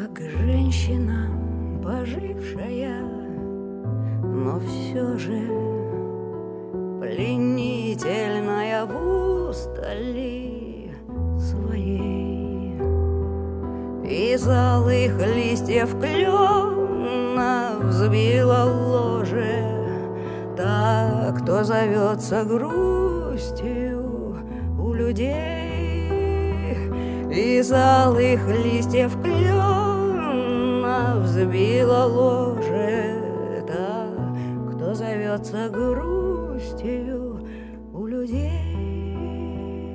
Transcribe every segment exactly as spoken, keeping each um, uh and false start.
как женщина, пожившая, но все же пленительная в устали своей. Из алых листьев клена взбила ложе та, кто зовется грустью у людей. Из алых листьев клена взбила ложе та, кто зовется грустью у людей.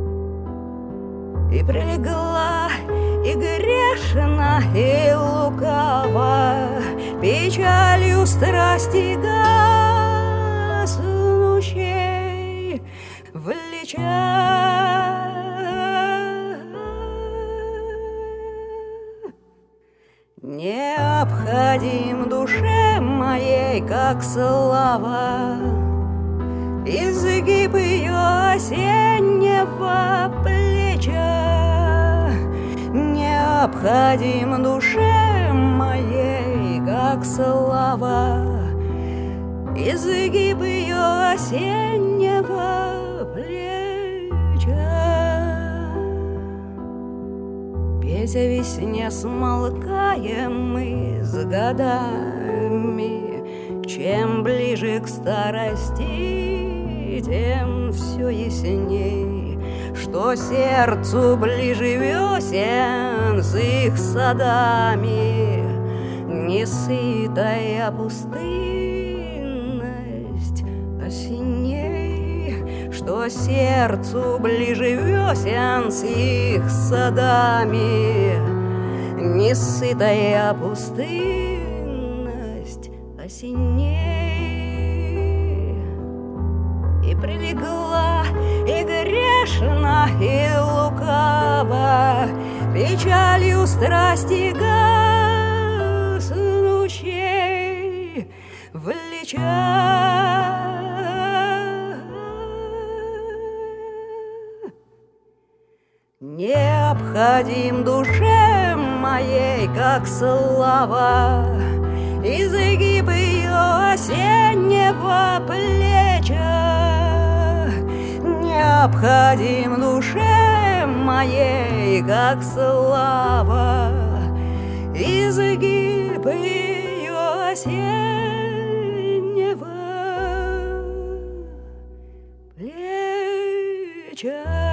И прилегла, и грешна, и лукава, печалью страсти гаснущей влеча. Необходим душе моей, как слава, изгиб ее осеннего плеча. Необходим душе моей, как слава, изгиб ее осеннего плеча. Петь о весне смолкаем мы с годами, чем ближе к старости, тем все ясней, что сердцу ближе весен с их садами. Несытая пустынность осенней, что сердцу ближе весен с их садами. Несытая пустынность осеней. И прилегла, и грешна, и лукава, печалью страсти гаснущей влеча. Необходим душе моей, как слава, изгиб ее осеннего плеча. Необходим душе моей, как слава, изгиб ее осеннего плеча.